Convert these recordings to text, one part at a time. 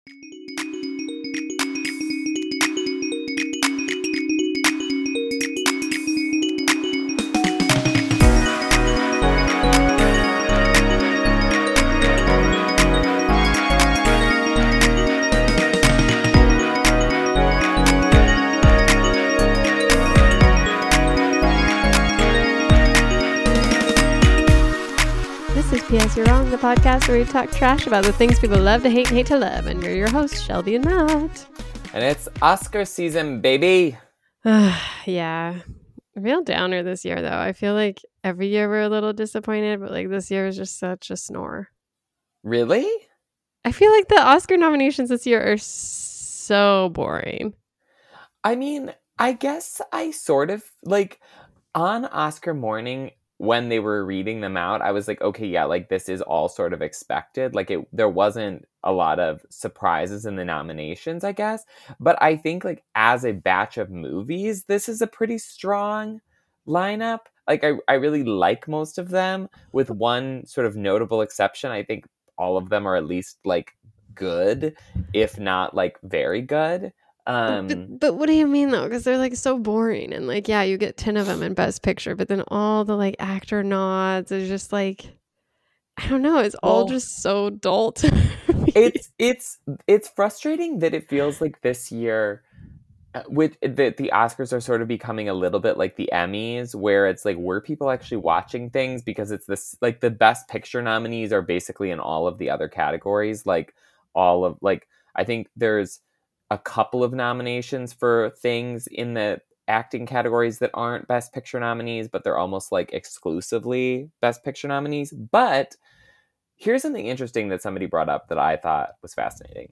P.S. You're Wrong, the podcast where we talk trash about the things people love to hate and hate to love. And we're your hosts, Shelby and Matt. And it's Oscar season, baby. Yeah. Real downer this year, though. I feel like every year we're a little disappointed, but like this year is just such a snore. Really? I feel like the Oscar nominations this year are so boring. I mean, I guess I sort of, like, on Oscar morning, when they were reading them out, I was like, okay, yeah, like this is all sort of expected. Like there wasn't a lot of surprises in the nominations, I guess. But I think like as a batch of movies, this is a pretty strong lineup. Like I really like most of them, with one sort of notable exception. I think all of them are at least like good, if not like very good. But what do you mean though? Because they're like so boring, and like, yeah, you get 10 of them in Best Picture, but then all the like actor nods is just like, I don't know, it's all just so dull to me. It's frustrating that it feels like this year with the Oscars are sort of becoming a little bit like the Emmys, where it's like, were people actually watching things? Because it's this, like, the Best Picture nominees are basically in all of the other categories, like all of, like, I think there's a couple of nominations for things in the acting categories that aren't Best Picture nominees, but they're almost like exclusively Best Picture nominees. But here's something interesting that somebody brought up that I thought was fascinating.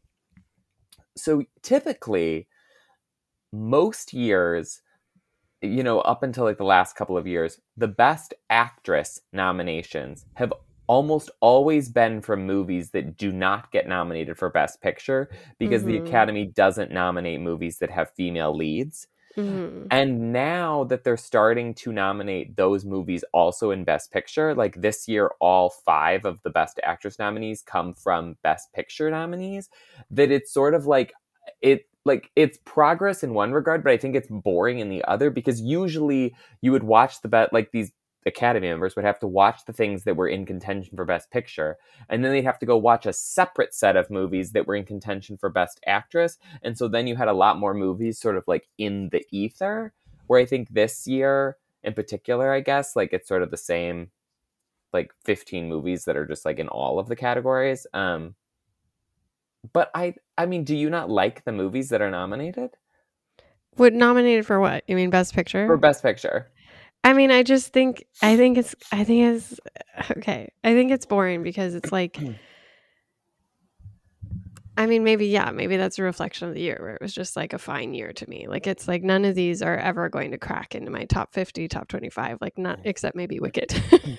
So typically, most years, you know, up until like the last couple of years, the Best Actress nominations have almost always been from movies that do not get nominated for Best Picture, because the Academy doesn't nominate movies that have female leads. And now that they're starting to nominate those movies also in Best Picture, like this year, all 5 of the Best Actress nominees come from Best Picture nominees, that it's sort of like, it's progress in one regard, but I think it's boring in the other, because usually you would watch these Academy members would have to watch the things that were in contention for Best Picture, and then they'd have to go watch a separate set of movies that were in contention for Best Actress. And so then you had a lot more movies sort of like in the ether, where I think this year in particular, I guess, like it's sort of the same, like 15 movies that are just like in all of the categories. But I mean, do you not like the movies that are nominated? What, nominated for what? You mean Best Picture? For Best Picture. I mean, I think it's okay. I think it's boring because it's like, I mean, maybe that's a reflection of the year, where it was just like a fine year to me. Like, it's like none of these are ever going to crack into my top 50, top 25, like not except maybe Wicked.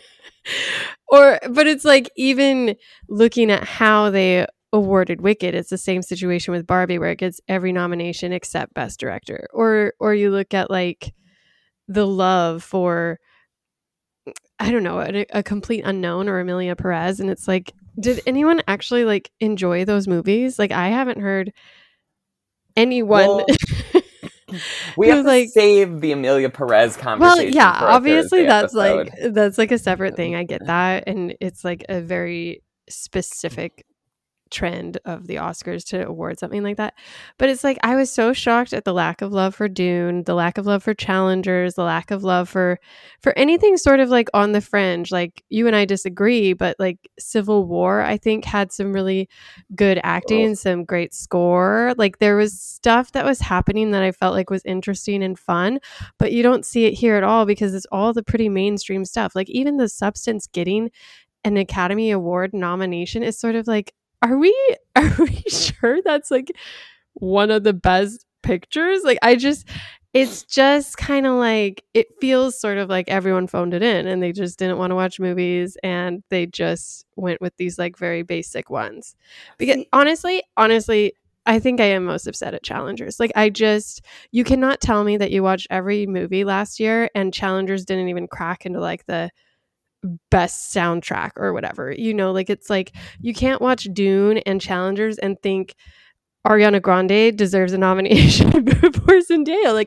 But it's like, even looking at how they awarded Wicked, it's the same situation with Barbie, where it gets every nomination except Best Director. Or you look at like the love for, I don't know, a Complete Unknown or Emilia Perez, and it's like, did anyone actually like enjoy those movies? Like, I haven't heard anyone. Well, we have to like save the Emilia Perez conversation. Well, yeah, for obviously that's episode. like a separate thing. I get that, and it's like a very specific trend of the Oscars to award something like that. But it's like, I was so shocked at the lack of love for Dune, the lack of love for Challengers, the lack of love for anything sort of like on the fringe. Like, you and I disagree, but like Civil War, I think, had some really good acting, some great score. Like, there was stuff that was happening that I felt like was interesting and fun, but you don't see it here at all, because it's all the pretty mainstream stuff. Like, even The Substance getting an Academy Award nomination is sort of like, are we sure that's like one of the best pictures? Like, it's just kind of like, it feels sort of like everyone phoned it in and they just didn't want to watch movies, and they just went with these like very basic ones. Because honestly, I think I am most upset at Challengers. Like, you cannot tell me that you watched every movie last year and Challengers didn't even crack into like the best soundtrack or whatever, like it's like you can't watch Dune and Challengers and think Ariana Grande deserves a nomination before Zendaya. Like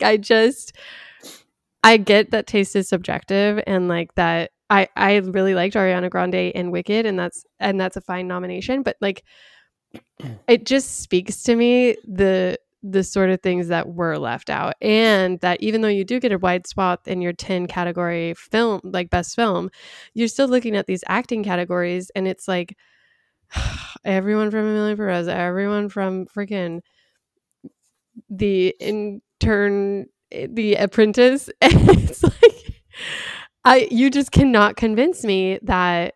I get that taste is subjective, and like that I really liked Ariana Grande in Wicked, and that's a fine nomination, but like it just speaks to me the sort of things that were left out, and that even though you do get a wide swath in your 10 category film, like best film, you're still looking at these acting categories, and it's like everyone from Emilio Perez, everyone from freaking the intern, the apprentice. It's like you just cannot convince me that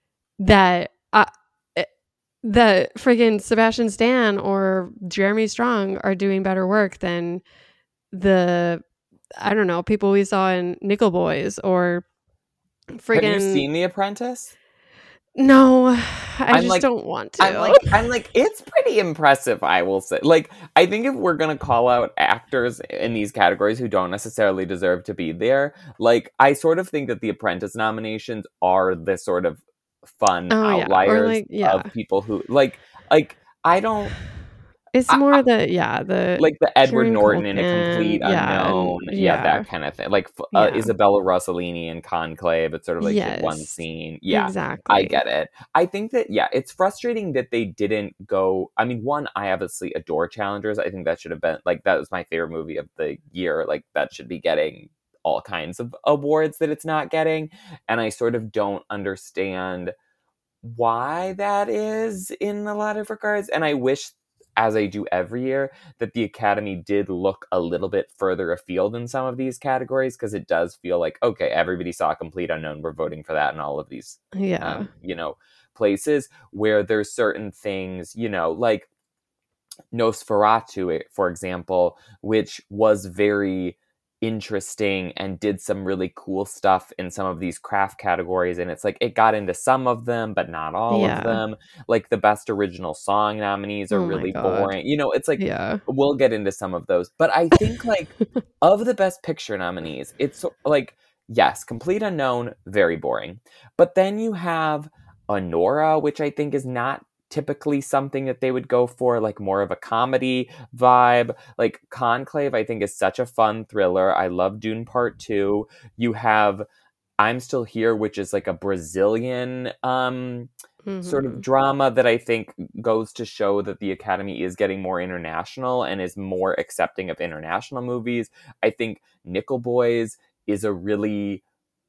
that friggin' Sebastian Stan or Jeremy Strong are doing better work than the, I don't know, people we saw in Nickel Boys or friggin'. Have you seen The Apprentice? No, I just don't want to. I'm like, it's pretty impressive, I will say. Like, I think if we're gonna call out actors in these categories who don't necessarily deserve to be there, like, I sort of think that the Apprentice nominations are the sort of fun outliers of people who like I don't. It's more the like the Edward Kieran Norton Culkin, in A Complete Unknown, that kind of thing. Like Isabella Rossellini in Conclave, it's sort of like one scene. Yeah, exactly. I get it. I think that it's frustrating that they didn't go. I mean, one, I obviously adore Challengers. I think that should have been like that was my favorite movie of the year. Like that should be getting all kinds of awards that it's not getting, and I sort of don't understand why that is in a lot of regards. And I wish, as I do every year, that the Academy did look a little bit further afield in some of these categories, because it does feel like, okay, everybody saw Complete Unknown, we're voting for that in all of these places, where there's certain things, like Nosferatu, for example, which was very interesting and did some really cool stuff in some of these craft categories, and it's like it got into some of them but not all of them. Like the best original song nominees are really boring, it's like we'll get into some of those, but I think like of the best picture nominees, it's like, yes, Complete Unknown, very boring, but then you have Anora, which I think is not typically something that they would go for, like more of a comedy vibe. Like Conclave, I think, is such a fun thriller. I love Dune Part 2. You have I'm Still Here, which is like a Brazilian sort of drama that I think goes to show that the Academy is getting more international and is more accepting of international movies. I think Nickel Boys is a really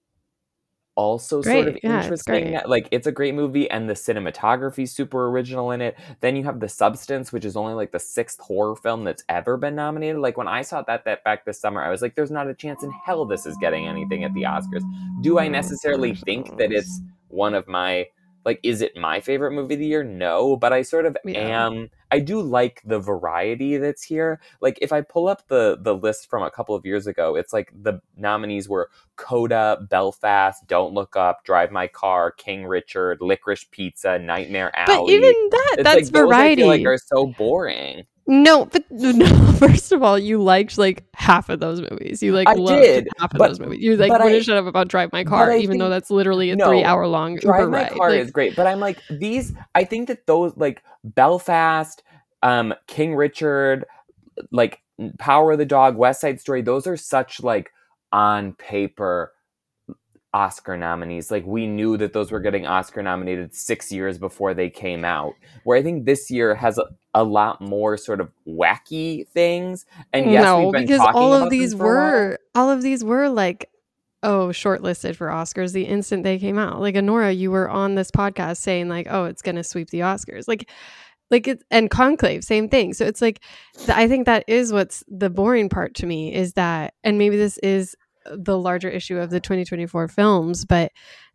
also sort of interesting. Like it's a great movie, and the cinematography is super original in it. Then you have The Substance, which is only like the 6th horror film that's ever been nominated. Like when I saw that back this summer, I was like, there's not a chance in hell this is getting anything at the Oscars. Do I necessarily think that it's one of my, like, is it my favorite movie of the year? No, but I sort of am. I do like the variety that's here. Like if I pull up the list from a couple of years ago, it's like the nominees were Coda, Belfast, Don't Look Up, Drive My Car, King Richard, Licorice Pizza, Nightmare Alley. But even that's like, variety. Those I feel like are so boring. No, first of all, you liked like half of those movies. You like loved half of those movies. You like wouldn't shut up about Drive My Car, even though that's literally a 3-hour-long Drive My Car is great. But I'm like, I think that those, like Belfast, King Richard, like Power of the Dog, West Side Story, those are such like on paper Oscar nominees. Like we knew that those were getting Oscar nominated 6 years before they came out. Where I think this year has a lot more sort of wacky things. And yes, we've been talking all about of these were like, shortlisted for Oscars the instant they came out. Like Anora, you were on this podcast saying like, oh, it's gonna sweep the Oscars. Like it, and Conclave, same thing. So it's like, I think that is what's the boring part to me, is that, and maybe this is the larger issue of the 2024 films, but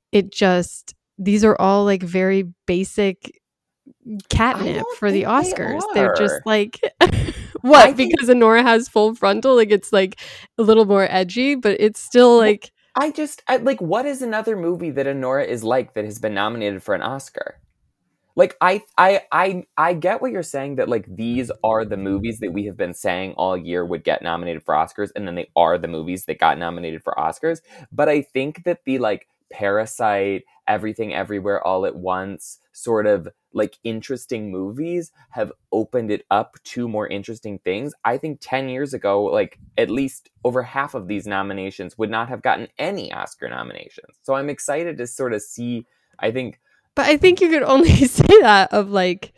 these are all like very basic catnip for the Oscars. They're just like because Anora has full frontal, like it's like a little more edgy, but it's still like like, what is another movie that Anora is like that has been nominated for an Oscar? Like I get what you're saying, that like these are the movies that we have been saying all year would get nominated for Oscars, and then they are the movies that got nominated for Oscars. But I think that the like Parasite, Everything Everywhere All at Once, sort of like interesting movies have opened it up to more interesting things. I think 10 years ago, like at least over half of these nominations would not have gotten any Oscar nominations. So I'm excited to sort of see, I think. But I think you could only say that of like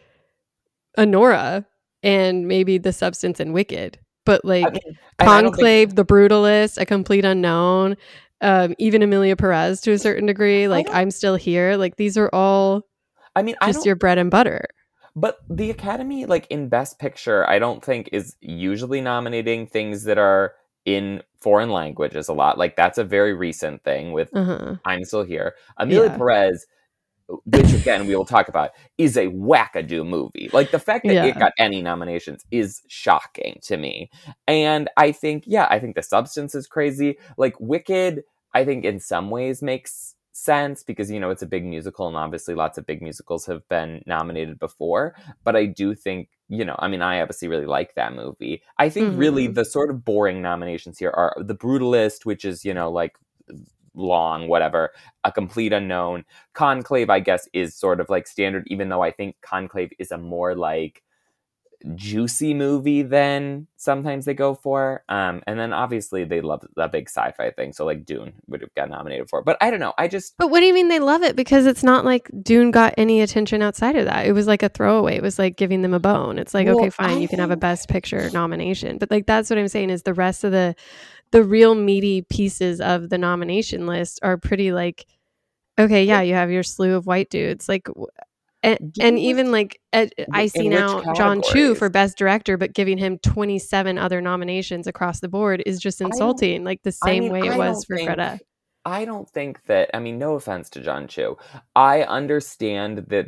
Anora and maybe The Substance and Wicked. But like Conclave, The Brutalist, A Complete Unknown, even Emilia Perez to a certain degree, like I'm Still Here, like these are all just your bread and butter. But the Academy, like in Best Picture, I don't think is usually nominating things that are in foreign languages a lot. Like that's a very recent thing with I'm Still Here. Emilia Perez, which again we will talk about, is a wackadoo movie. Like the fact that it got any nominations is shocking to me. And I think The Substance is crazy. Like Wicked, I think in some ways makes sense because, you know, it's a big musical and obviously lots of big musicals have been nominated before. But I do think, you know, I mean, I obviously really like that movie. I think really the sort of boring nominations here are The Brutalist, which is, you know, like long, whatever, A Complete Unknown. Conclave, I guess, is sort of like standard, even though I think Conclave is a more like juicy movie than sometimes they go for. And then obviously they love that big sci-fi thing. So like Dune would have got nominated for it. But I don't know. But what do you mean they love it? Because it's not like Dune got any attention outside of that. It was like a throwaway. It was like giving them a bone. It's like, okay, fine, you can have a Best Picture nomination. But like that's what I'm saying is the rest of the real meaty pieces of the nomination list are pretty like, okay, yeah, you have your slew of white dudes. Like, and even like I see now John Chu for Best Director, but giving him 27 other nominations across the board is just insulting. Like the same way it was for Greta. I don't think that, I mean, no offense to John Chu. I understand that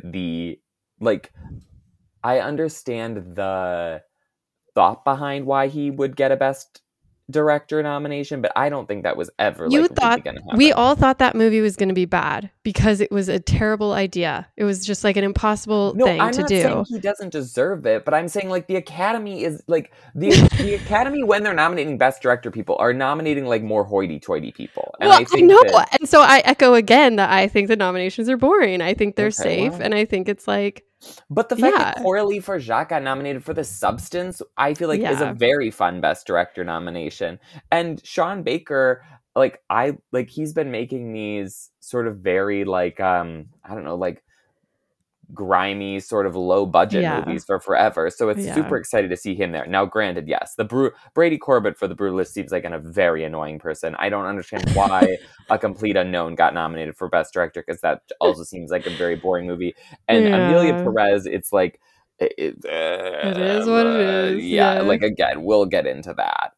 I understand the thought behind why he would get a Best Director nomination, but I don't think that was ever really gonna happen. We all thought that movie was going to be bad because it was a terrible idea. It was just like an impossible thing to do. I'm not saying he doesn't deserve it, but I'm saying like the Academy is like the Academy when they're nominating Best Director people are nominating like more hoity-toity people. And I know, and so I echo again that I think the nominations are boring. I think they're safe, and I think it's like. But the fact that Coralie for Jacques got nominated for The Substance, I feel like is a very fun Best Director nomination. And Sean Baker, he's been making these sort of very like I don't know, like grimy sort of low budget movies for forever. So it's super excited to see him there. Now, granted, yes, Brady Corbett for The Brutalist seems like a very annoying person. I don't understand why A Complete Unknown got nominated for Best Director because that also seems like a very boring movie. And Emilia Perez, it's like it is what it is. Yeah, like again, we'll get into that.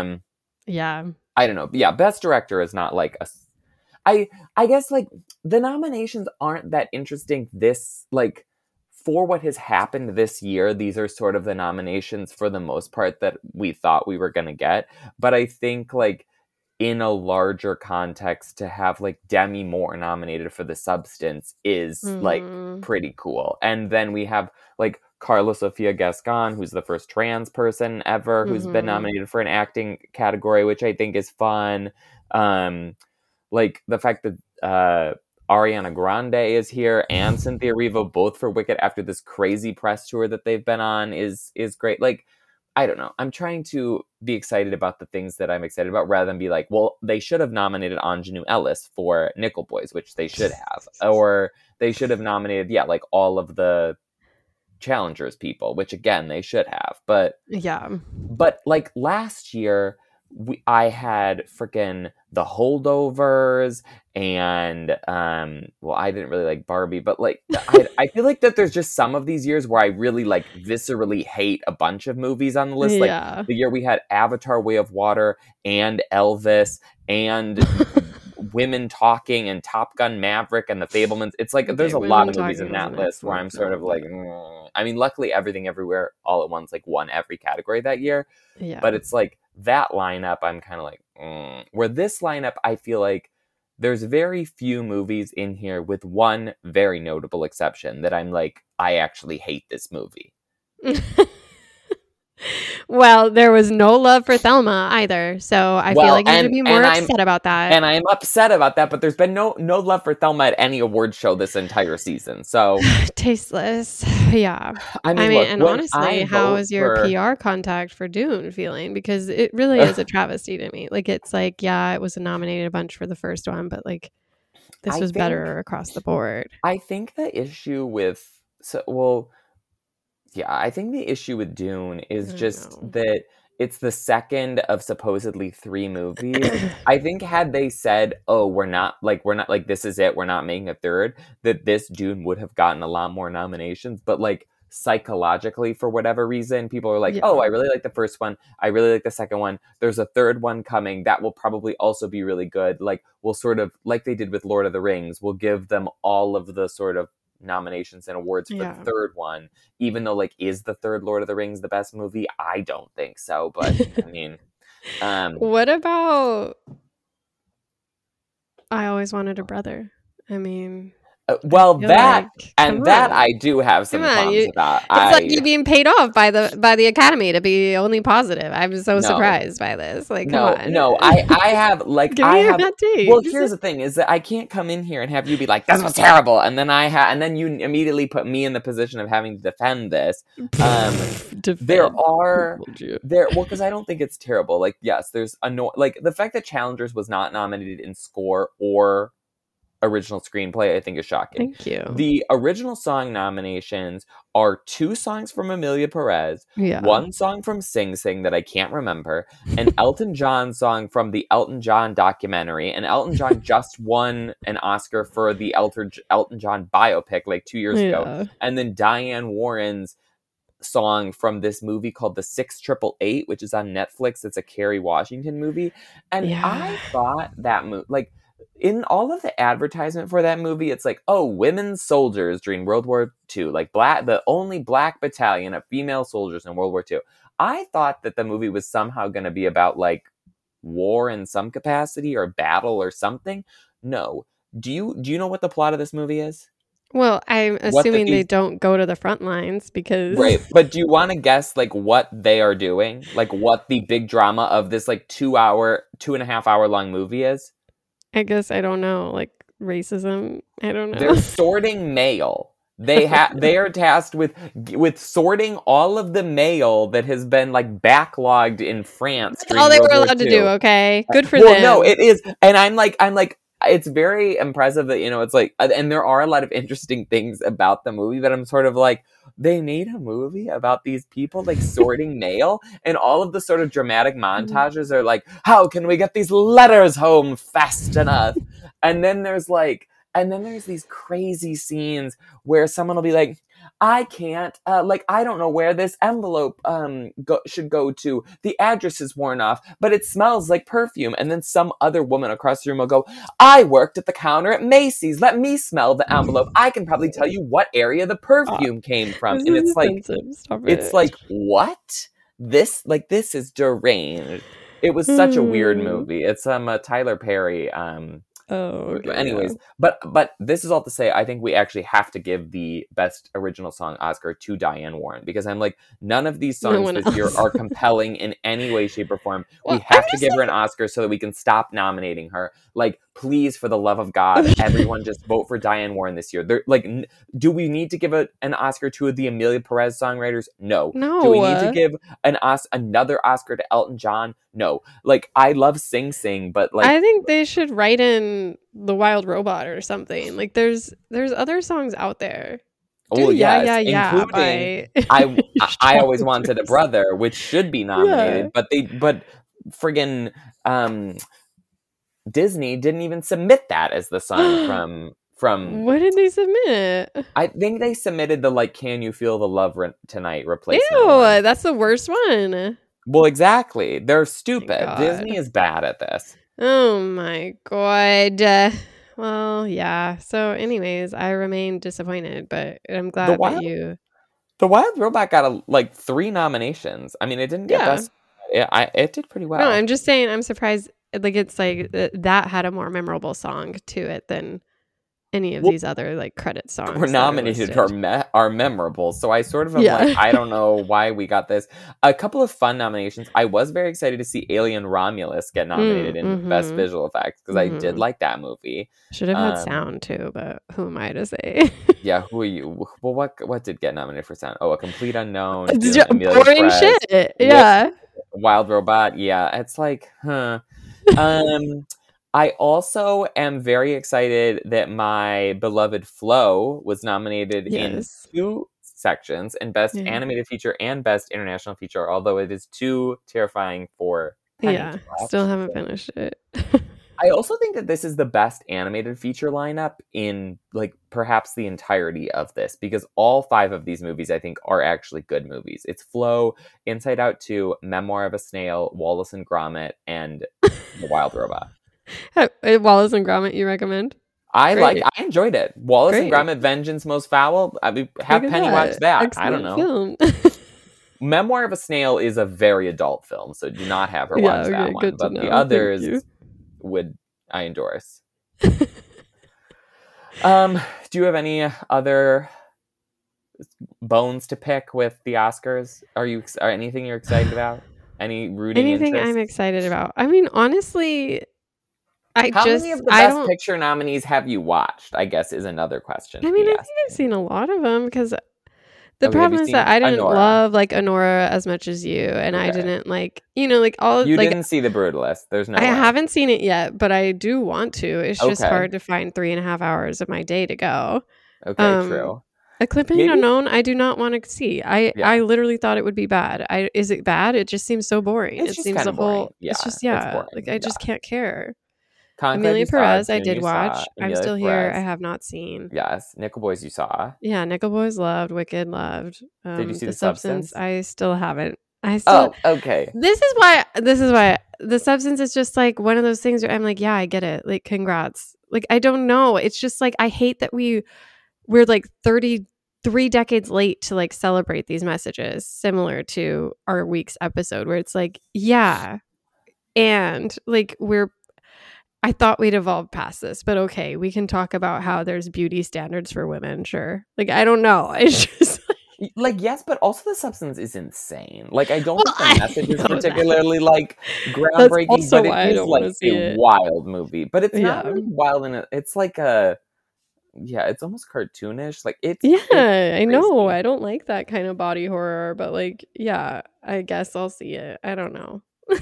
I don't know. Yeah, Best Director is not like a. I guess like the nominations aren't that interesting for what has happened this year. These are sort of the nominations for the most part that we thought we were going to get. But I think like in a larger context to have like Demi Moore nominated for The Substance is like pretty cool. And then we have like Carla Sofia Gascon, who's the first trans person ever who's been nominated for an acting category, which I think is fun. Like the fact that Ariana Grande is here and Cynthia Erivo both for Wicked after this crazy press tour that they've been on is great. Like, I don't know. I'm trying to be excited about the things that I'm excited about rather than be like, well, they should have nominated Anjanou Ellis for Nickel Boys, which they should have. Or they should have nominated, like all of the Challengers people, which again, they should have. But like last year, I had freaking The Holdovers and I didn't really like Barbie, but like I feel like that there's just some of these years where I really like viscerally hate a bunch of movies on the list. Like the year we had Avatar: Way of Water and Elvis and Women Talking and Top Gun Maverick and The Fabelmans. It's like there's a lot of movies in that list where I'm sort of like I mean, luckily Everything Everywhere All at Once like won every category that year. But it's like that lineup, I'm kind of like, where this lineup, I feel like there's very few movies in here with one very notable exception that I'm like, I actually hate this movie. Well, there was no love for Thelma either, so I feel like you should be more upset about that. And I'm upset about that, but there's been no love for Thelma at any award show this entire season. So tasteless. Yeah. I mean, look, and honestly, how is your PR contact for Dune feeling? Because it really is a travesty to me. Like, it's like, yeah, it was nominated a bunch for the first one, but like this was better across the board. I think the issue with I think the issue with Dune is just that it's the second of supposedly 3 movies. I think had they said, "Oh, we're not like this is it. We're not making a third," that this Dune would have gotten a lot more nominations. But like psychologically, for whatever reason, people are like, "Oh, I really like the first one. I really like the second one. There's a third one coming that will probably also be really good." Like we'll sort of like they did with Lord of the Rings. We'll give them all of the sort of nominations and awards for the third one, even though like is the third Lord of the Rings the best movie? I don't think so, but I mean what about I Always Wanted a Brother? I mean, I do have some qualms about. It's like you're being paid off by the Academy to be only positive. I'm so surprised by this. Like, come on. No, I have like well, here's the thing: is that I can't come in here and have you be like, "This was terrible," and then you immediately put me in the position of having to defend this. Because I don't think it's terrible. Like, yes, there's like the fact that Challengers was not nominated in score or original screenplay, I think is shocking. Thank you. The original song nominations are 2 songs from Amelia Perez, 1 song from Sing Sing that I can't remember, an Elton John song from the Elton John documentary, and Elton John just won an Oscar for the Elton John biopic like 2 years ago, and then Diane Warren's song from this movie called The 6888, which is on Netflix. It's a Kerry Washington movie, and I thought that movie, like, in all of the advertisement for that movie, it's like, oh, women's soldiers during World War II, like the only black battalion of female soldiers in World War II. I thought that the movie was somehow going to be about like war in some capacity or battle or something. No. Do you know what the plot of this movie is? Well, I'm assuming they don't go to the front lines because... Right, but do you want to guess, like, what they are doing? Like, what the big drama of this, like, 2.5 hour long movie is? I guess I don't know, like racism. I don't know. They're sorting mail. They are tasked with sorting all of the mail that has been like backlogged in France. That's all they were allowed to do. Okay, good for them. No, it is, and I'm like, it's very impressive that it's like, and there are a lot of interesting things about the movie, but I'm sort of like, they made a movie about these people like sorting mail, and all of the sort of dramatic montages are like, how can we get these letters home fast enough? And then there's these crazy scenes where someone will be like, I can't, I don't know where this envelope should go to. The address is worn off, but it smells like perfume. And then some other woman across the room will go, I worked at the counter at Macy's. Let me smell the envelope. I can probably tell you what area the perfume came from. And it's like, what? This is deranged. It was such a weird movie. It's Tyler Perry. Anyways, but this is all to say, I think we actually have to give the best original song Oscar to Diane Warren, because I'm like, none of these songs this year are compelling in any way, shape, or form. We have to give her an Oscar so that we can stop nominating her. Like, please, for the love of God, everyone just vote for Diane Warren this year. Do we need to give an Oscar to the Amelia Perez songwriters? No. Do we need to give another Oscar to Elton John? No. Like, I love Sing Sing, but like, I think they should write in The Wild Robot or something. Like, there's other songs out there. Oh yes, including I Always Wanted a Brother, which should be nominated, but friggin' Disney didn't even submit that as the song from. What did they submit? I think they submitted the Can You Feel the Love Tonight replacement. Ew, that's the worst one. Well, exactly. They're stupid. Disney is bad at this. Oh my god. Well, yeah. So anyways, I remain disappointed, but I'm glad that you... The Wild Robot got 3 nominations. I mean, it didn't get best. It did pretty well. No, I'm just saying I'm surprised. Like, it's like that had a more memorable song to it than any of these other like credit songs were nominated are memorable. So I sort of am like, I don't know why we got this. A couple of fun nominations. I was very excited to see Alien Romulus get nominated in Best Visual Effects because I did like that movie. Should have had sound too, but who am I to say? Yeah, who are you? Well, what did get nominated for sound? Oh, A Complete Unknown. Boring shit. Yeah. Wild Robot. Yeah, it's like, huh. I also am very excited that my beloved Flow was nominated in 2 sections, in Best Animated Feature and Best International Feature, although it is too terrifying for Penny to watch. Still haven't finished it. I also think that this is the best animated feature lineup in like perhaps the entirety of this, because all 5 of these movies I think are actually good movies. It's Flow, Inside Out 2, Memoir of a Snail, Wallace and Gromit, and The Wild Robot. Wallace and Gromit you recommend? I enjoyed it. Wallace and Gromit: Vengeance Most Foul. I mean, have Penny watch that. Excellent I don't know. Memoir of a Snail is a very adult film, so do not have her watch that one. But the others would I endorse. Do you have any other bones to pick with the Oscars? Are anything you're excited about? Any rooting anything interest? I'm excited about? I mean, honestly, How many of the Best Picture nominees have you watched? I guess is another question. I mean, I think I've seen a lot of them because the problem is that I didn't love like Anora as much as you, and I didn't like like all. You didn't see The Brutalist. There's no. I haven't seen it yet, but I do want to. It's just hard to find 3.5 hours of my day to go. Okay, true. A Clipping Unknown, I do not want to see. I literally thought it would be bad. Is it bad? It just seems so boring. It seems the whole. Boring. Yeah, it's just like I just can't care. Amelia Perez, I did watch. I'm still here. I have not seen. Yes, Nickel Boys, you saw. Yeah, Nickel Boys loved. Wicked loved. Did you see The Substance? I still haven't. Okay. This is why The Substance is just like one of those things where I'm like, yeah, I get it. Like, congrats. Like, I don't know. It's just like I hate that we're like 33 decades late to like celebrate these messages, similar to our week's episode, where it's like, yeah, and like I thought we'd evolved past this, but okay, we can talk about how there's beauty standards for women, sure. Like, I don't know. It's just like yes, but also The Substance is insane. Like, I don't think the message is particularly like groundbreaking, but it is like a wild movie. But it's not really wild, it's like it's almost cartoonish. Like it's I know. I don't like that kind of body horror, but like, yeah, I guess I'll see it. I don't know.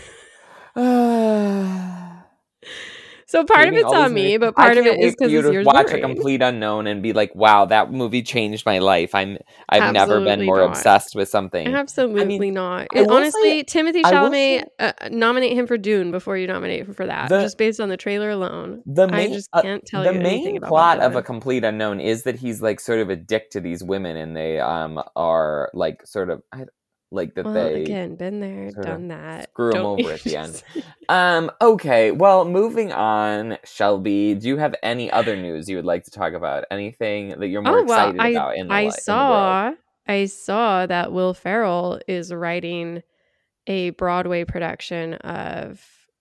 So part of it's on me, but part of it is because it's yours. Watch A Complete Unknown and be like, "Wow, that movie changed my life." I've never been more obsessed with something. Absolutely not. Honestly, Timothée Chalamet, nominate him for Dune before you nominate him for that. Just based on the trailer alone, I just can't tell you anything about the main plot of A Complete Unknown is that he's like sort of a dick to these women, and they are like sort of. Like that they again been there, done that. Screw them over at the end. Okay, well, moving on, Shelby, do you have any other news you would like to talk about? Anything that you're more excited about in the world? I saw that Will Ferrell is writing a Broadway production of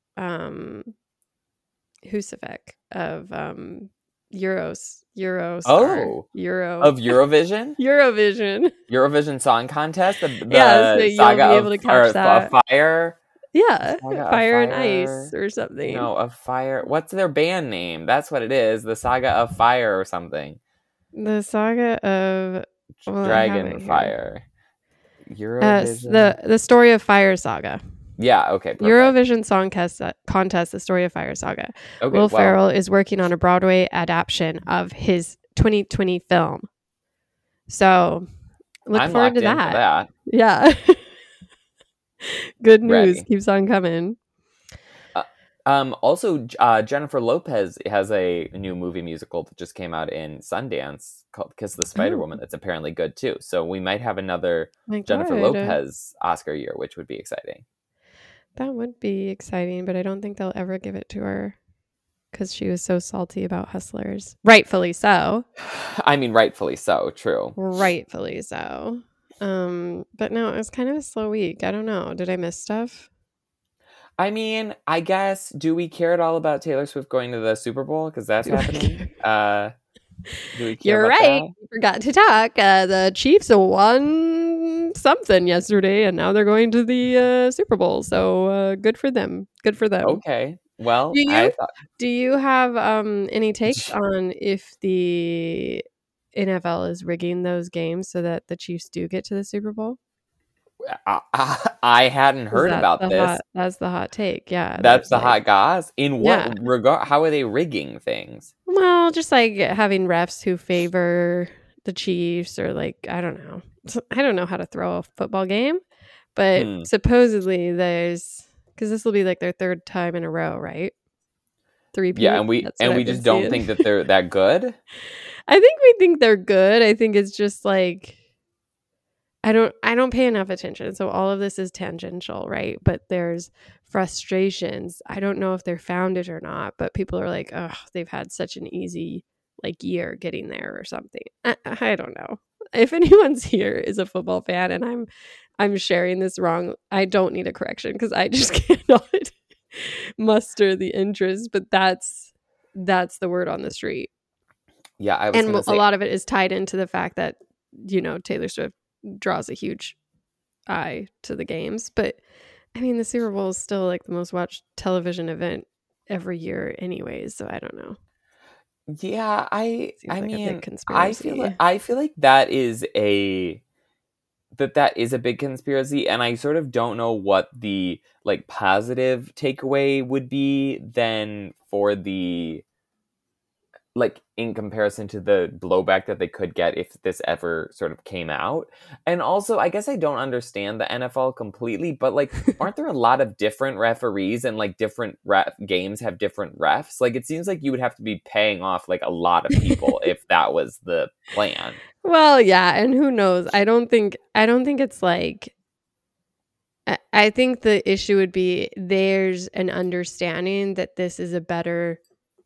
Husavik of Eurovision Song Contest, the saga you'll be able to catch that. Fire. Yeah, Fire and Ice or something. No, of Fire. What's their band name? That's what it is. The Saga of Fire or something. The Saga of Dragonfire. Eurovision. The Story of Fire Saga. Yeah, okay. Perfect. Eurovision Song Contest, The Story of Fire Saga. Okay, Will Ferrell is working on a Broadway adaptation of his 2020 film. So, look forward to that. Yeah. Good news keeps on coming. Also, Jennifer Lopez has a new movie musical that just came out in Sundance called Kiss the Spider-Woman that's apparently good too. So we might have another Jennifer Lopez Oscar year, which would be exciting. That would be exciting, but I don't think they'll ever give it to her because she was so salty about Hustlers. Rightfully so. I mean, rightfully so, true. Rightfully so. But no, it was kind of a slow week. I don't know. Did I miss stuff? I mean, I guess, do we care at all about Taylor Swift going to the Super Bowl? Because that's happening. Do we care You're about right. that? We forgot to talk. The Chiefs won something yesterday, and now they're going to the Super Bowl. So good for them. Good for them. Okay. Well, Do I you thought do you have any takes on if the NFL is rigging those games so that the Chiefs do get to the Super Bowl? I hadn't Is heard that about the this. hot? That's the hot take. Yeah, That's that the like hot goss. In yeah. what regard? How are they rigging things? Well, just like having refs who favor the Chiefs, or like I don't know. I don't know how to throw a football game, but Hmm. supposedly there's because this will be like their third time in a row, right? Yeah, Three-peat. and we That's what and we I've been just don't seeing. think that they're that good. I think we think they're good. I think it's just like I don't pay enough attention. So all of this is tangential, right? But there's frustrations. I don't know if they're founded or not, but people are like, "Oh, they've had such an easy like year getting there or something." I don't know. If anyone's here is a football fan and I'm sharing this wrong, I don't need a correction because I just cannot muster the interest, but that's the word on the street. Yeah, I was And gonna a say, lot of it is tied into the fact that Taylor Swift draws a huge eye to the games, but I mean the Super Bowl is still like the most watched television event every year anyways, so I don't know. yeah, Seems I like a big mean, conspiracy. I feel like that is a big conspiracy, and I sort of don't know what the like positive takeaway would be then for the like in comparison to the blowback that they could get if this ever sort of came out. And also, I guess I don't understand the NFL completely, but like, aren't there a lot of different referees and like different games have different refs? Like, it seems like you would have to be paying off like a lot of people if that was the plan. Well, yeah, and who knows? I don't think it's like I think the issue would be there's an understanding that this is a better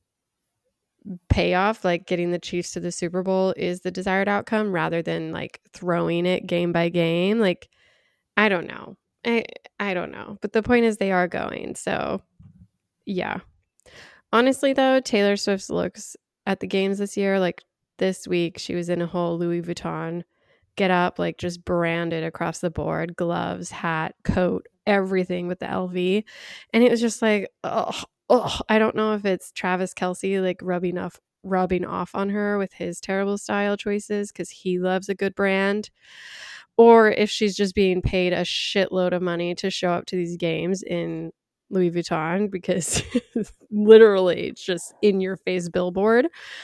payoff, like getting the Chiefs to the Super Bowl is the desired outcome rather than like throwing it game by game. Like, I don't know. I don't know. But the point is they are going. So, yeah. Honestly though, Taylor Swift's looks at the games this year, like this week, she was in a whole Louis Vuitton get up, like just branded across the board, gloves, hat, coat, everything with the LV. And it was just like, oh, I don't know if it's Travis Kelce like rubbing off on her with his terrible style choices because he loves a good brand, or if she's just being paid a shitload of money to show up to these games in Louis Vuitton because literally it's just in your face billboard.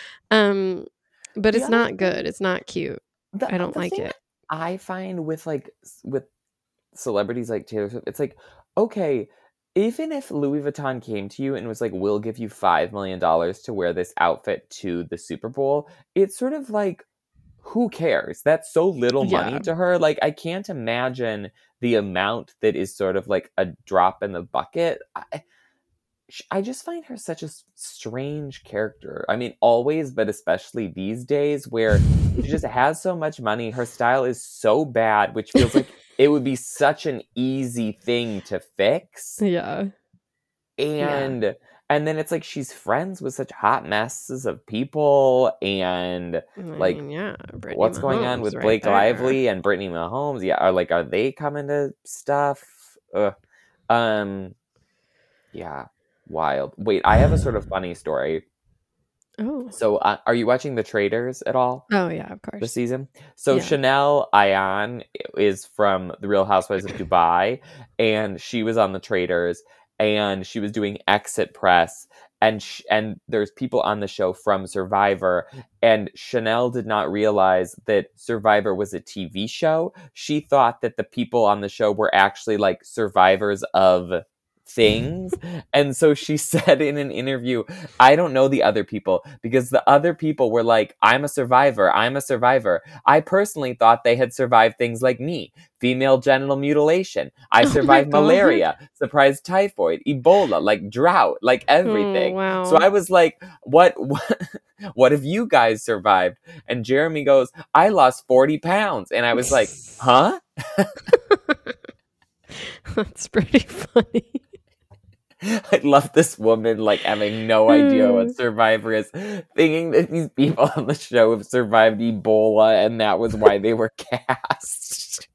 But The it's other not thing, good. It's not cute. I don't the like thing it. I find with like with celebrities like Taylor Swift, it's like, okay, even if Louis Vuitton came to you and was like, we'll give you $5 million to wear this outfit to the Super Bowl, it's sort of like, who cares? That's so little money Yeah. to her. Like, I can't imagine the amount that is sort of like a drop in the bucket. I just find her such a strange character. I mean, always, but especially these days, where she just has so much money. Her style is so bad, which feels like it would be such an easy thing to fix. Yeah. Yeah. And then it's like she's friends with such hot messes of people, and I like mean, yeah, Brittany what's going on Mahomes with right Blake there. Lively and Brittany Mahomes? Yeah, are they coming to stuff? Ugh. Yeah, wild. Wait, I have a sort of funny story. Oh. So, are you watching The Traders at all Oh yeah, of this course. season? So, Yeah. Chanel Ayan is from The Real Housewives of Dubai, and she was on The Traders, and she was doing exit press, and there's people on the show from Survivor, and Chanel did not realize that Survivor was a TV show. She thought that the people on the show were actually like survivors of things. And so she said in an interview, I don't know the other people because the other people were like, I'm a survivor. I'm a survivor. I personally thought they had survived things like me, female genital mutilation. I Oh my survived god. malaria, surprise typhoid, Ebola, like drought, like Oh everything. So wow. I was like, what have you guys survived? And Jeremy goes, I lost 40 pounds. And I was like, huh? That's pretty funny. I love this woman like having no idea what Survivor is, thinking that these people on the show have survived Ebola and that was why they were cast.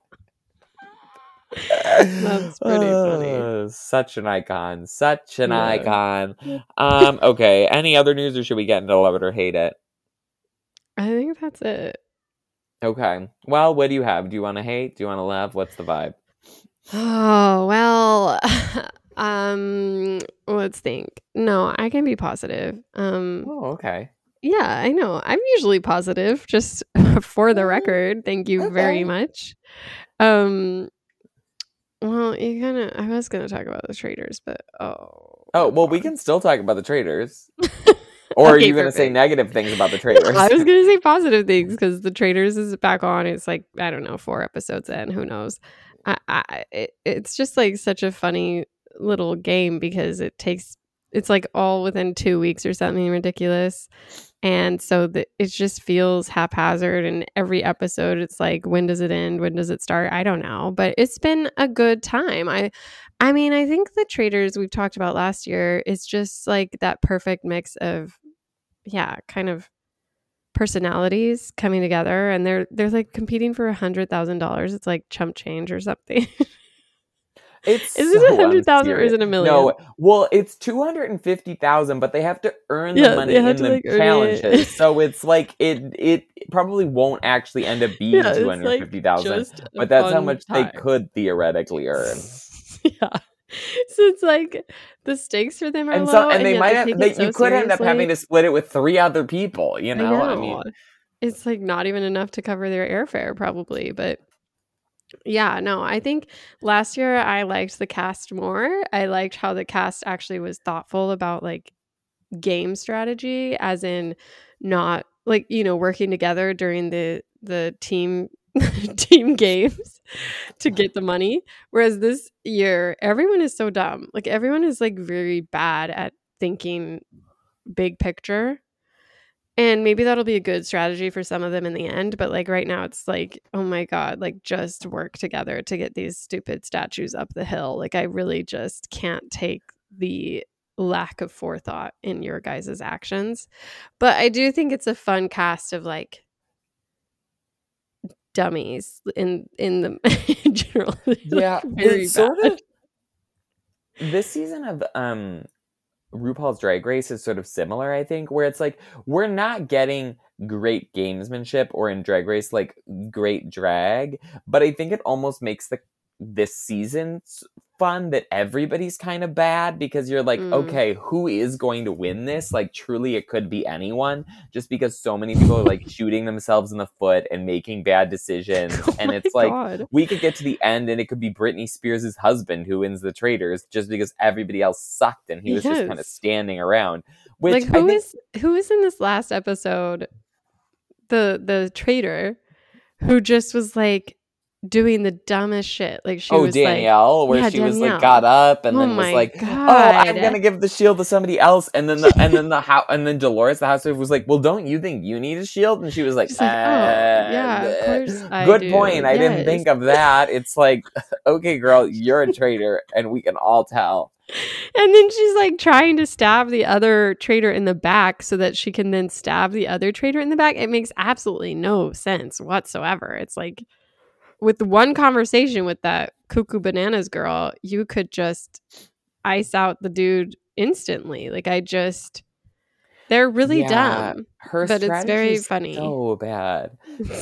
That's pretty funny. Such an icon. Such an icon. Okay. Any other news, or should we get into love it or hate it? I think that's it. Okay. Well, what do you have? Do you want to hate? Do you want to love? What's the vibe? Oh, well, let's think. No, I can be positive. Oh, okay. Yeah, I know. I'm usually positive, just for the record. Thank you very much. Well, I was gonna talk about the traders, but well, we can still talk about the traders. Or are you going to say negative things about the traders? I was going to say positive things because the traders is back on. It's like, I don't know, 4 episodes in. Who knows? It's just like such a funny little game because it's like all within 2 weeks or something ridiculous. And so it just feels haphazard. And every episode, it's like, when does it end? When does it start? I don't know. But it's been a good time. I mean, I think the traders we've talked about last year is just like that perfect mix of, kind of personalities coming together, and they're like competing for $100,000. It's like chump change or something. Is it 100,000 or is it $1 million? No, well, it's 250,000, but they have to earn the money in the challenges. So it's like it probably won't actually end up being 250,000, like but that's how much they could theoretically earn. Yeah. So it's like the stakes for them are low, and they might have. You could end up having to split it with 3 other people. You know, I mean, it's like not even enough to cover their airfare, probably. But yeah, no, I think last year I liked the cast more. I liked how the cast actually was thoughtful about like game strategy, as in not like working together during the team games to get the money. Whereas this year, everyone is so dumb. Like everyone is like very bad at thinking big picture. And maybe that'll be a good strategy for some of them in the end. But like right now, it's like, oh my God, like just work together to get these stupid statues up the hill. Like I really just can't take the lack of forethought in your guys' actions. But I do think it's a fun cast of like dummies in the in general. Yeah, like very it's bad. Sort of this season of RuPaul's Drag Race is sort of similar, I think, where it's like we're not getting great gamesmanship or in Drag Race like great drag, but I think it almost makes this season fun that everybody's kind of bad, because you're like, okay, who is going to win this? Like truly it could be anyone, just because so many people are like shooting themselves in the foot and making bad decisions. And it's like we could get to the end and it could be Britney Spears' husband who wins the traders just because everybody else sucked and he was just kind of standing around. Which like who is in this last episode, the trader who just was like doing the dumbest shit. Like she was Danielle, like, where she was like got up and then was like, God. I'm gonna give the shield to somebody else, and then Dolores, the housewife, was like, well, don't you think you need a shield? And she was like, yeah, of course I good do. point. I didn't think of that. It's like, okay, girl, you're a traitor, and we can all tell. And then she's like trying to stab the other traitor in the back so that she can then stab the other traitor in the back. It makes absolutely no sense whatsoever. It's like, with one conversation with that cuckoo bananas girl, you could just ice out the dude instantly. Like they're really dumb. But it's very funny. So bad.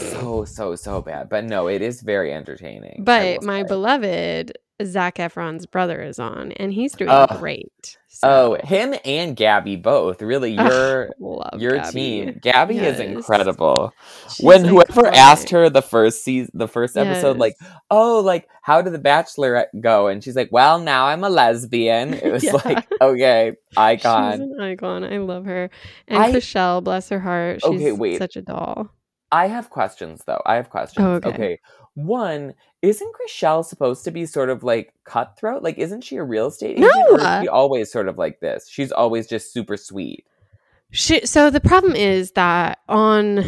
So bad. But no, it is very entertaining. But my beloved Zac Efron's brother is on, and he's doing great. So. Oh, him and Gabby both. Really, your Gabby. team. Gabby is incredible. When whoever asked her the first episode, like, oh, like, how did The Bachelor go? And she's like, well, now I'm a lesbian. It was like, okay, icon. She's an icon. I love her. And Chrishell, bless her heart. She's such a doll. I have questions, though. Oh, okay. One, isn't Chrishell supposed to be sort of like cutthroat? Like, isn't she a real estate agent? No. Or is she always sort of like this? She's always just super sweet. So the problem is that on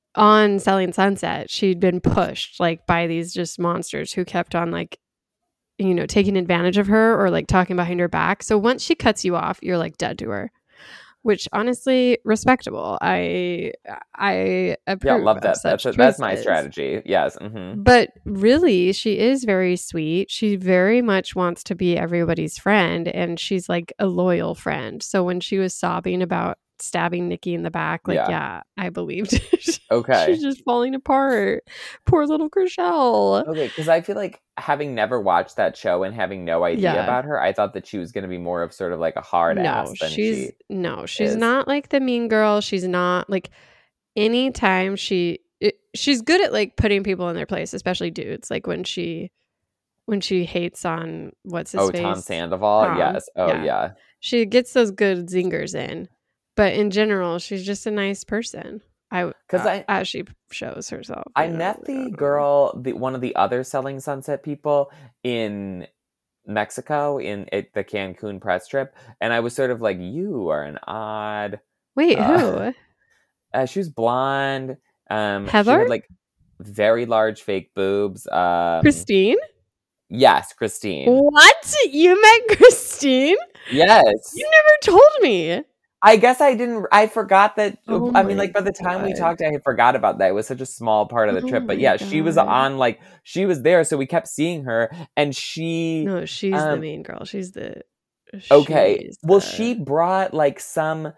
Selling Sunset, she'd been pushed like by these just monsters who kept on like, taking advantage of her or like talking behind her back. So once she cuts you off, you're like dead to her, which honestly, respectable. I approve love of that. such That's my choices. strategy. Yes. Mm-hmm. But really, she is very sweet. She very much wants to be everybody's friend, and she's like a loyal friend. So when she was sobbing about stabbing Nikki in the back, like, Yeah. yeah, I believed it. Okay. She's just falling apart. Poor little Chriselle. Okay, because I feel like having never watched that show and having no idea Yeah. about her, I thought that she was going to be more of sort of like a hard ass than she She's is. not like the mean girl. She's not like anytime she's good at like putting people in their place, especially dudes. Like when she hates on what's his face? Tom Sandoval? Tom. Yes. Oh, yeah. She gets those good zingers in. But in general, she's just a nice person. As she shows herself. I met the girl, one of the other Selling Sunset people in Mexico at the Cancun press trip, and I was sort of like, you are an odd... Wait, who? She was blonde. Heather? She had like very large fake boobs. Christine? Yes, Christine. What? You met Christine? Yes. You never told me. I guess I didn't. I forgot that. Oh I mean, like by the time we talked, I forgot about that. It was such a small part of the trip. But yeah, she was on. Like she was there, so we kept seeing her, and she. No, she's the main girl. She's the. Okay. Well, she brought like some.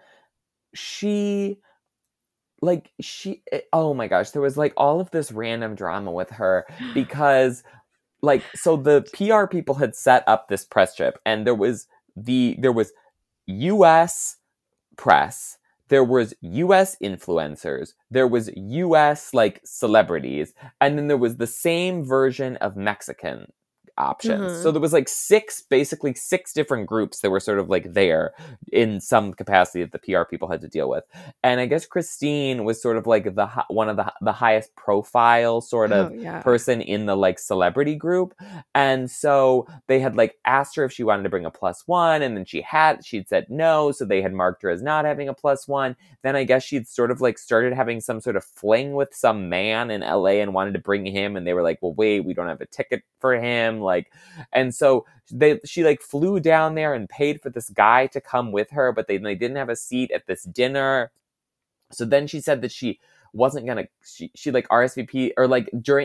Oh my gosh, there was like all of this random drama with her because. Like, so the PR people had set up this press trip, and there was U.S. press, there was U.S. influencers, there was U.S. like celebrities, and then there was the same version of Mexican options. So there was like basically six different groups that were sort of like there in some capacity that the PR people had to deal with. And I guess Christine was sort of like one of the highest profile sort of person in the like celebrity group. And so they had like asked her if she wanted to bring a +1, and then she'd said no, so they had marked her as not having a +1. Then I guess she'd sort of like started having some sort of fling with some man in LA and wanted to bring him, and they were like, well, wait, we don't have a ticket for him. Like, and so she like flew down there and paid for this guy to come with her, but they didn't have a seat at this dinner. So then she said that she wasn't gonna, she like RSVP or like during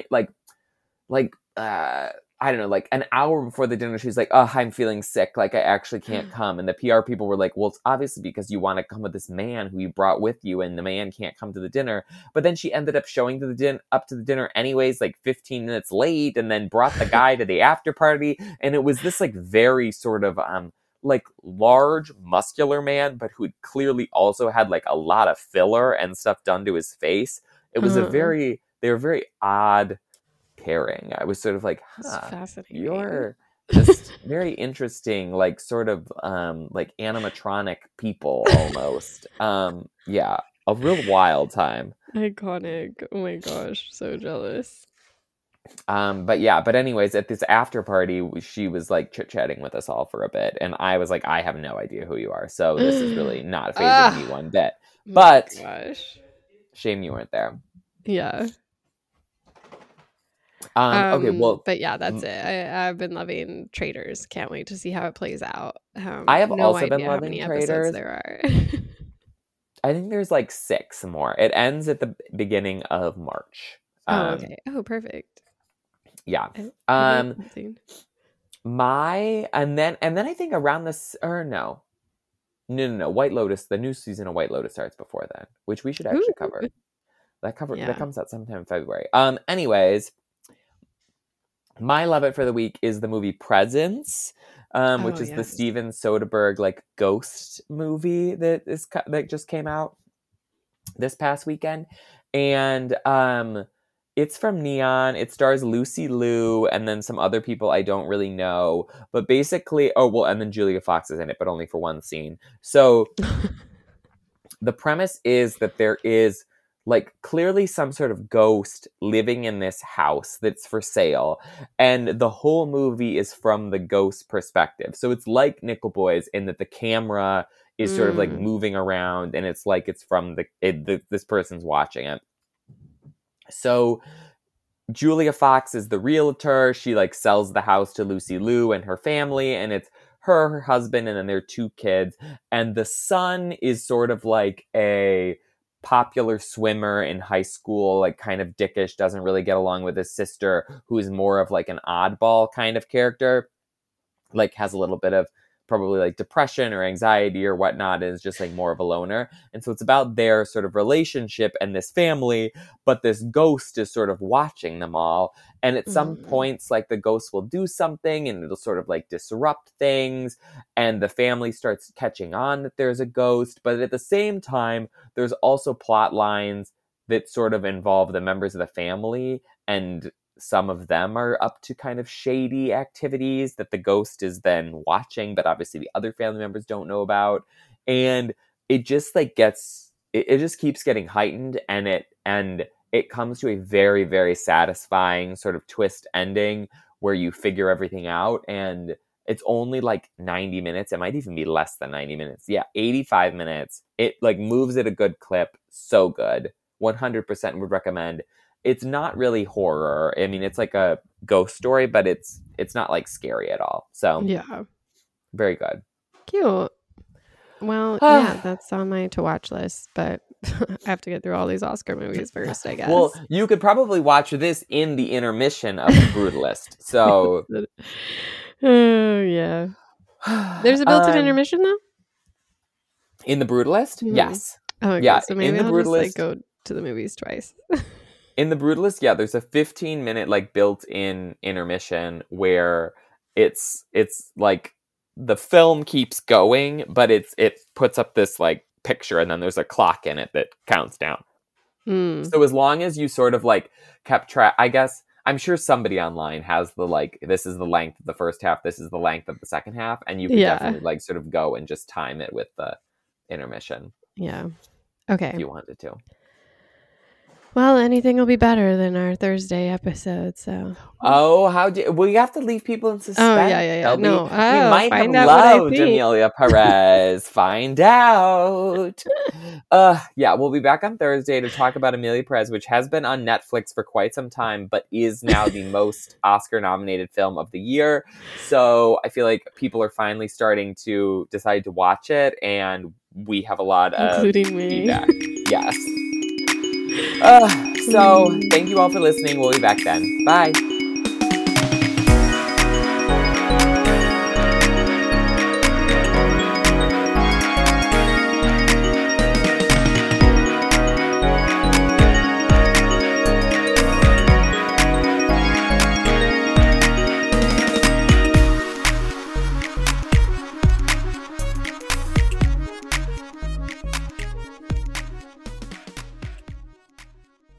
I don't know, like an hour before the dinner, she's like, oh, I'm feeling sick. Like, I actually can't come. And the PR people were like, well, it's obviously because you want to come with this man who you brought with you, and the man can't come to the dinner. But then she ended up showing up to the dinner anyways, like 15 minutes late, and then brought the guy to the after party. And it was this like very sort of like large, muscular man, but who clearly also had like a lot of filler and stuff done to his face. It was they were very odd pairing. I was sort of like, fascinating. You're just very interesting, like sort of like animatronic people almost. Yeah, a real wild time. Iconic. Oh my gosh, so jealous. But anyways, at this after party, she was like chit-chatting with us all for a bit, and I was like, I have no idea who you are, so this is really not phasing me one bit. But shame you weren't there. Yeah. Okay, well, but yeah, that's it. I've been loving Traitors. Can't wait to see how it plays out. I have also been loving Traitors. There are. I think there's like 6 more. It ends at the beginning of March. Okay. Oh, perfect. Yeah. And then I think around this, or no, White Lotus. The new season of White Lotus starts before then, which we should actually cover. That comes out sometime in February. Anyways. My love it for the week is the movie Presence, which is the Steven Soderbergh like ghost movie that just came out this past weekend, and it's from Neon. It stars Lucy Liu and then some other people I don't really know, but basically, and then Julia Fox is in it, but only for one scene. So the premise is that there is like clearly some sort of ghost living in this house that's for sale. And the whole movie is from the ghost perspective. So it's like Nickel Boys in that the camera is sort of like moving around, and it's like it's from this person's watching it. So Julia Fox is the realtor. She like sells the house to Lucy Liu and her family, and it's her husband, and then their 2 kids. And the son is sort of like a popular swimmer in high school, like kind of dickish, doesn't really get along with his sister, who is more of like an oddball kind of character, like has a little bit of probably like depression or anxiety or whatnot, and is just like more of a loner. And so it's about their sort of relationship and this family, but this ghost is sort of watching them all. And at some points, like the ghost will do something and it'll sort of like disrupt things. And the family starts catching on that there's a ghost. But at the same time, there's also plot lines that sort of involve the members of the family, and some of them are up to kind of shady activities that the ghost is then watching, but obviously the other family members don't know about. And it just like it just keeps getting heightened, and it comes to a very, very satisfying sort of twist ending where you figure everything out. And it's only like 90 minutes. It might even be less than 90 minutes. Yeah, 85 minutes. It like moves at a good clip. So good. 100% would recommend. It's not really horror. I mean, it's like a ghost story, but it's not like scary at all. So yeah, very good. Cute. Well, yeah, that's on my to watch list, but I have to get through all these Oscar movies first, I guess. Well, you could probably watch this in the intermission of The Brutalist. So oh yeah, there's a built-in intermission though in The Brutalist. Mm-hmm. Yes. Oh, okay. Yeah. So maybe in I'll The just Brutalist, like go to the movies twice. in The Brutalist, yeah, there's a 15-minute like built-in intermission where it's like the film keeps going, but it puts up this like picture, and then there's a clock in it that counts down. So as long as you sort of like kept track, I guess, I'm sure somebody online has the like, this is the length of the first half, this is the length of the second half, and you can definitely like sort of go and just time it with the intermission. Yeah. Okay. If you wanted to. Well, anything will be better than our Thursday episode, so. Oh, well, you have to leave people in suspense. Oh, yeah. No. We might have out loved Amelia Perez. Find out. Yeah, we'll be back on Thursday to talk about Amelia Perez, which has been on Netflix for quite some time, but is now the most Oscar-nominated film of the year. So I feel like people are finally starting to decide to watch it, and we have a lot of feedback. Yes. So thank you all for listening. We'll be back then. Bye.